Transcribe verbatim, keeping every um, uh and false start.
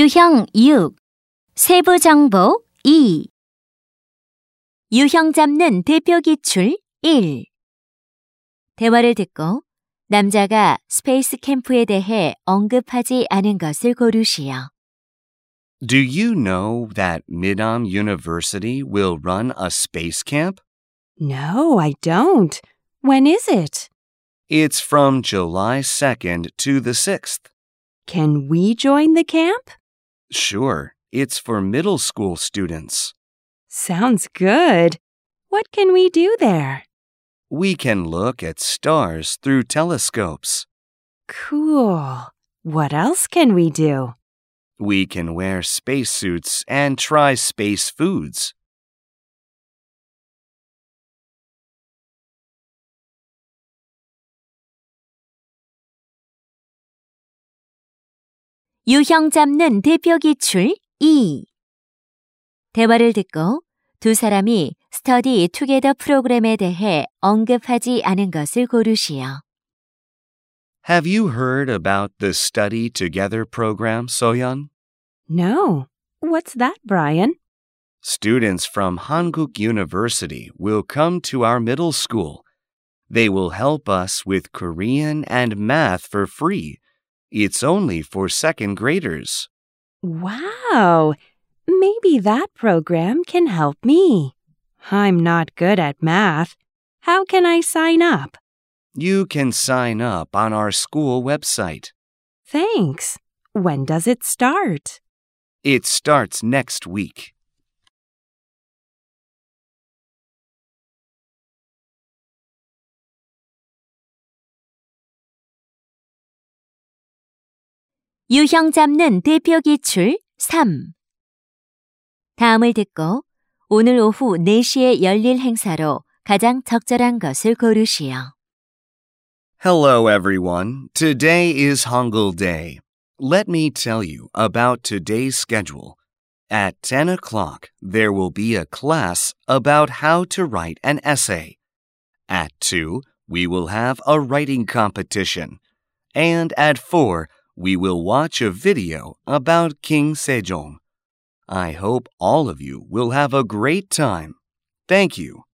유형 육, 세부 정보 이. 유형 잡는 대표 기출 일. 대화를 듣고 남자가 스페이스 캠프에 대해 언급하지 않은 것을 고르시오. Do you know that Midam University will run a space camp? No, I don't. When is it? It's from July second to the sixth. Can we join the camp? Sure, it's for middle school students. Sounds good. What can we do there? We can look at stars through telescopes. Cool. What else can we do? We can wear spacesuits and try space foods. 유형 잡는 대표 기출 이. 대화를 듣고 두 사람이 스터디 투게더 프로그램에 대해 언급하지 않은 것을 고르시오. Have you heard about the Study Together program, Soyeon? No. What's that, Brian? Students from Hankuk University will come to our middle school. They will help us with Korean and math for free. It's only for second graders. Wow. Maybe that program can help me. I'm not good at math. How can I sign up? You can sign up on our school website. Thanks. When does it start? It starts next week. 유형 잡는 대표 기출 삼. 다음을 듣고 오늘 오후 네 시에 열릴 행사로 가장 적절한 것을 고르시오. Hello, everyone. Today is Hangul Day. Let me tell you about today's schedule. At ten o'clock, there will be a class about how to write an essay. At two, we will have a writing competition. And at four, we will watch a video about King Sejong. I hope all of you will have a great time. Thank you.